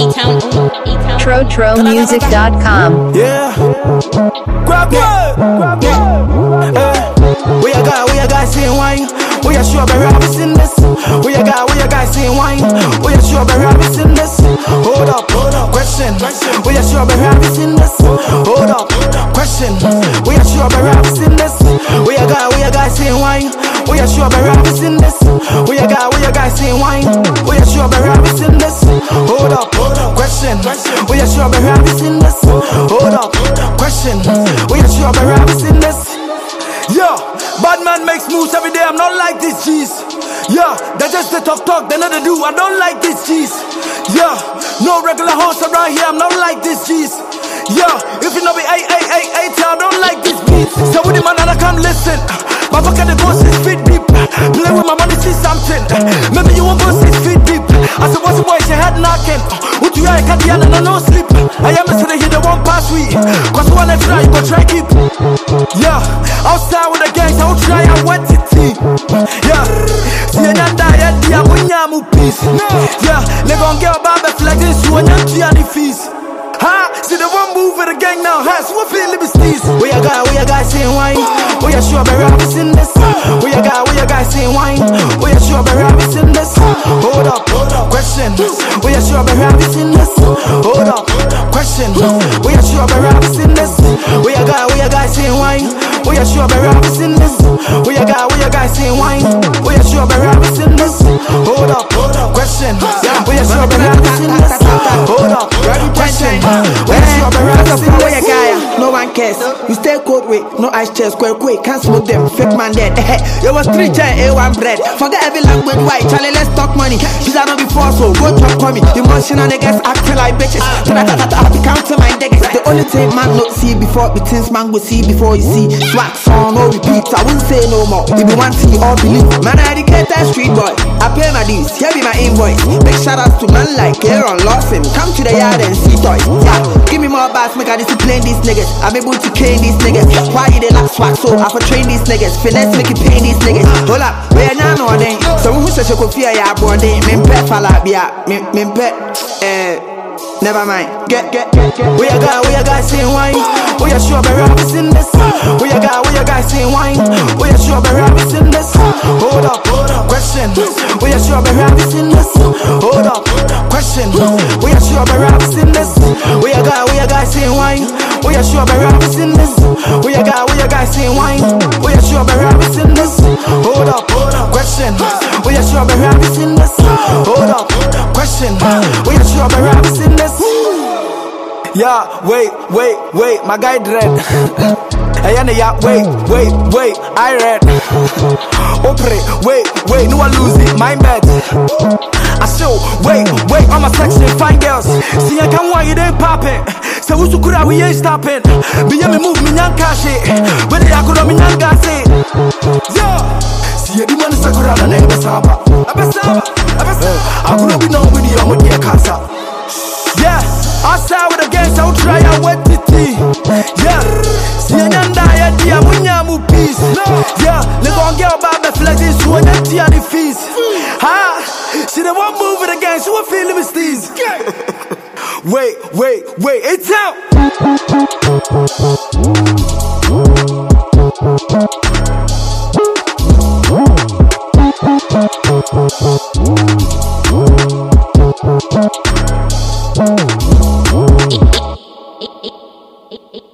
TroTroMusic.com. Yeah. Grab it. We a guy saying wine. We a sure berry in this. We a guy saying wine. We a sure berry in this. Hold up, question. We a sure berry in this. Hold up, question. We a sure berry in this. We a guy saying wine. We a sure berry in this. We a guy saying wine. We a sure berry in this. Hold up, question. We a sure berry in this. Hold up, question. We a sure berry in this. Yo, bad man makes moves every day. I'm not like this G's. Yeah, they just they talk, they know they do. I don't like this G's. Yeah, no regular hoes around here. I'm not like this G's. Yeah, if you know me, I don't like this beats. So with the man and I come listen. My pocket the go 6 feet deep. Play with my money, see something. Maybe you won't go 6 feet deep. I said, what's the boy? She had knocking. What you I can't and no sleep. I am a city here, the one pass we. Cause one I try, you go try keep. Yeah, outside with the gangs, I will try, I want it. Yeah, see a die, I win yamu peace. Yeah, they gon' get a barber flag, this one, and the fees. Ha! See the one move with the gang now. Ha! So what feel it is these? We a guy saying wine. We a sure berry in this. We a guy saying wine. We a sure berry in this. Hold up, question. We a sure berry in this. Hold up, question. We a sure berry in this. We a guy saying wine. We a sure berry in this. We a guy saying wine. We a sure berry in this. Hold up, question. We a sure berry in this. Hold up, question. No one cares. You stay cold way, no ice chest, quick, can't smoke them. Fake man dead. It was 3 giant A1 bread. Forget every language white, Charlie, let's talk money. These are not before, so go talk for me. Emotional niggas acting like bitches. I be counting my niggas. The only thing man not see before the things man will see before you see. Swag song, no repeat. I won't say no more. If you want to see or believe. Man, I educated street boy. I pay my dues. Here be my invoice. Big shout outs to man like Aaron Lawson. Come to the yard and see toys. Yeah, give me more bars, make I discipline these niggas. I'm able to cane these niggas. Why you they lack swag? So I for train these niggas. Finesse make you pay these niggas. Hold up, where now no day. So who says you could fear ya born day? Min pet fala bia, min pet. Never mind. Get. We a guy saying wine. We a sure berry in this. We a guy saying wine. We a sure berry in this. Hold up, question. We a sure berry in this. Hold up, question. We a sure berry in this. We a guy saying wine. We a sure berry in this. We a guy saying wine. We a sure berry in this. Hold up, question. We a sure berry in this. Hold up, question. We a sure berry in this. Yeah, wait, my guy dread. Yeah, wait, I read. Opre, wait, no one lose it, my bad. I show, wait, on my section, fine girls. See, I can't want you, they poppin'. So who's could we ain't stopping? Be me move me, young cash it. But I could have me, young gas it. Yeah, see, the man is a corral and a saba. I could have been on with you, I'm with your casa. Yeah, outside with the gangs, I'll try and wet the tea. Yeah, see a die idea when you peace. Yeah, they gon' get about the flag this one and the fees. Ha, see the one move with the gangs, who are feeling with these. Wait, it's out. It